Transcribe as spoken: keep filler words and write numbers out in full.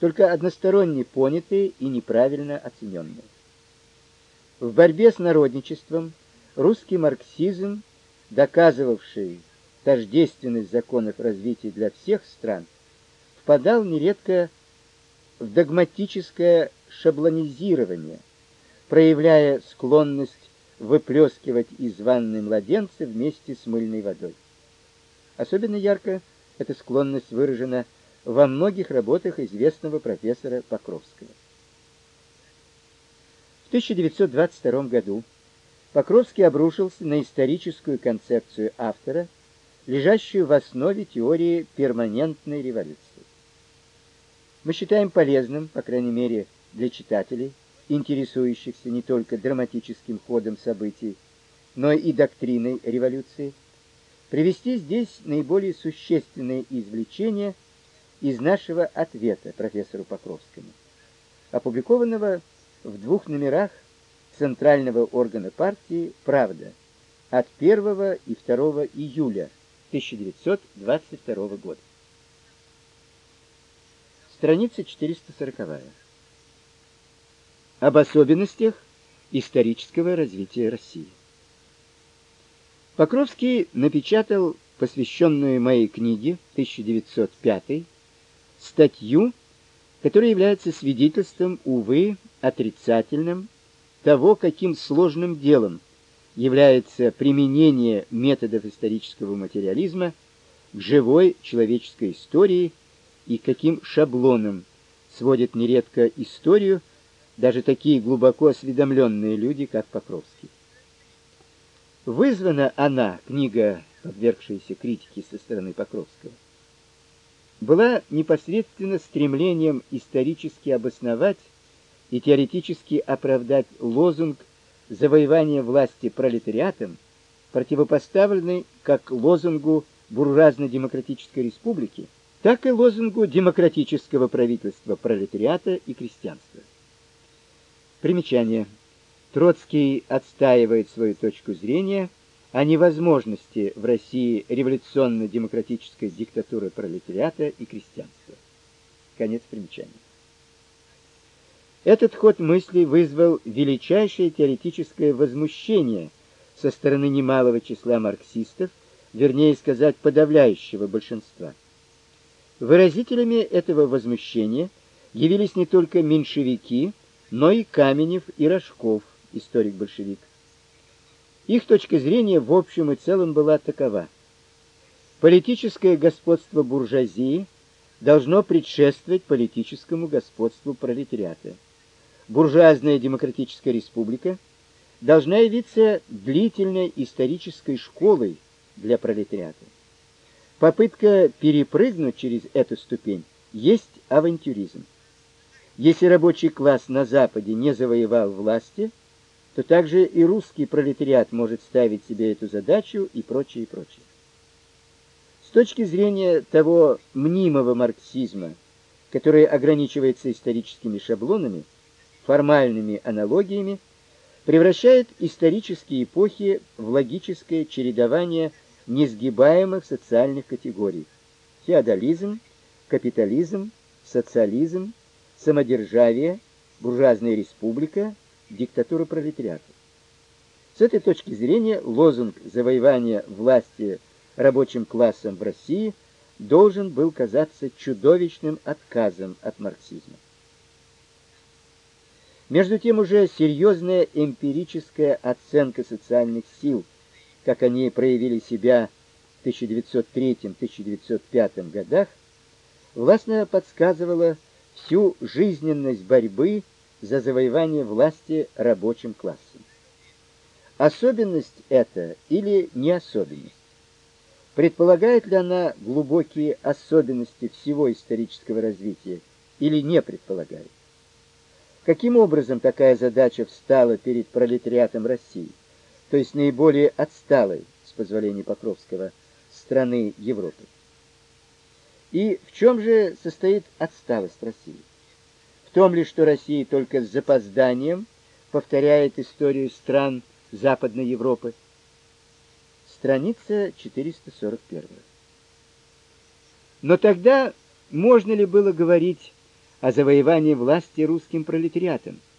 только односторонне понятые и неправильно оцененные. В борьбе с народничеством русский марксизм, доказывавший тождественность законов развития для всех стран, впадал нередко в догматическое шаблонизирование, проявляя склонность выплескивать из ванны младенца вместе с мыльной водой. Особенно ярко эта склонность выражена во многих работах известного профессора Покровского. В тысяча девятьсот двадцать втором году Покровский обрушился на историческую концепцию автора, лежащую в основе теории перманентной революции. Мы считаем полезным, по крайней мере для читателей, интересующихся не только драматическим ходом событий, но и доктриной революции, привести здесь наиболее существенные извлечения из нашего ответа профессору Покровскому, опубликованного в двух номерах Центрального органа партии «Правда» от первого и второго июля тысяча девятьсот двадцать второго года. Страница четыреста сороковая. Об особенностях исторического развития России. Покровский напечатал посвященную моей книге тысяча девятьсот пятый статью, которая является свидетельством, увы, отрицательным того, каким сложным делом является применение методов исторического материализма к живой человеческой истории и каким шаблоном сводят нередко историю даже такие глубоко осведомленные люди, как Покровский. Вызвана она, книга, подвергшаяся критике со стороны Покровского, была непосредственно стремлением исторически обосновать и теоретически оправдать лозунг завоевания власти пролетариатом, противопоставленный как лозунгу буржуазно-демократической республики, так и лозунгу демократического правительства пролетариата и крестьянства. Примечание. Троцкий отстаивает свою точку зрения о невозможности в России революционно-демократической диктатуры пролетариата и крестьянства. Конец примечания. Этот ход мысли вызвал величайшее теоретическое возмущение со стороны немалого числа марксистов, вернее сказать, подавляющего большинства. Выразителями этого возмущения явились не только меньшевики, но и Каменев и Рожков, историк-большевик. Их точка зрения в общем и целом была такова: политическое господство буржуазии должно предшествовать политическому господству пролетариата. Буржуазная демократическая республика должна явиться длительной исторической школой для пролетариата. Попытка перепрыгнуть через эту ступень есть авантюризм. Если рабочий класс на Западе не завоевал власти, то также и русский пролетариат может ставить себе эту задачу и прочее, и прочее. С точки зрения того мнимого марксизма, который ограничивается историческими шаблонами, формальными аналогиями, превращает исторические эпохи в логическое чередование несгибаемых социальных категорий: феодализм, капитализм, социализм, самодержавие, буржуазная республика, диктатура пролетариата. С этой точки зрения лозунг завоевания власти рабочим классом в России должен был казаться чудовищным отказом от марксизма. Между тем уже серьезная эмпирическая оценка социальных сил, как они проявили себя в тысяча девятьсот третьем — тысяча девятьсот пятом годах, властно подсказывала всю жизненность борьбы за завоевание власти рабочим классом. Особенность эта или не особенность? Предполагает ли она глубокие особенности всего исторического развития или не предполагает? Каким образом такая задача встала перед пролетариатом России, то есть наиболее отсталой, с позволения Покровского, страны Европы? И в чем же состоит отсталость России? В том ли, что Россия только с запозданием повторяет историю стран Западной Европы? Страница четыреста сорок первая. Но тогда можно ли было говорить о завоевании власти русским пролетариатом.